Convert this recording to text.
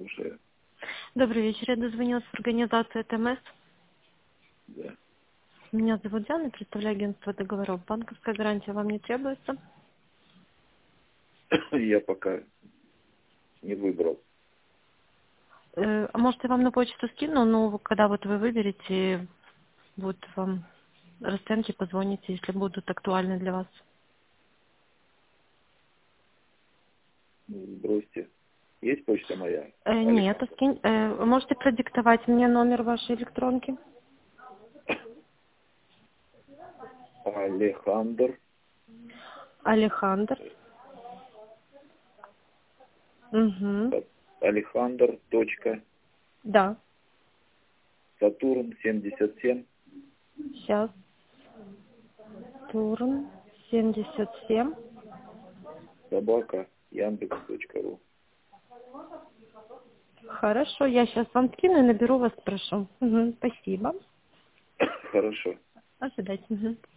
слушаю. Добрый вечер. Я дозвонилась в организацию ТМС. Да. Меня зовут Диана, представляю агентство договоров. Банковская гарантия вам не требуется? Я пока не выбрал. А может, я вам на почту скину, но когда вот вы выберете, будут вам расценки, позвоните, если будут актуальны для вас. Бросьте. Есть почта моя? Нет, Александр. можете продиктовать мне номер вашей электронки? Александр. Алехандр. Угу. Александр. Точка. Да. Сатурн 77. Сейчас. Турн 77. Собака. Яндекс.ру. Хорошо, я сейчас вам скину и наберу вас, прошу. Спасибо. Хорошо. Ожидайте.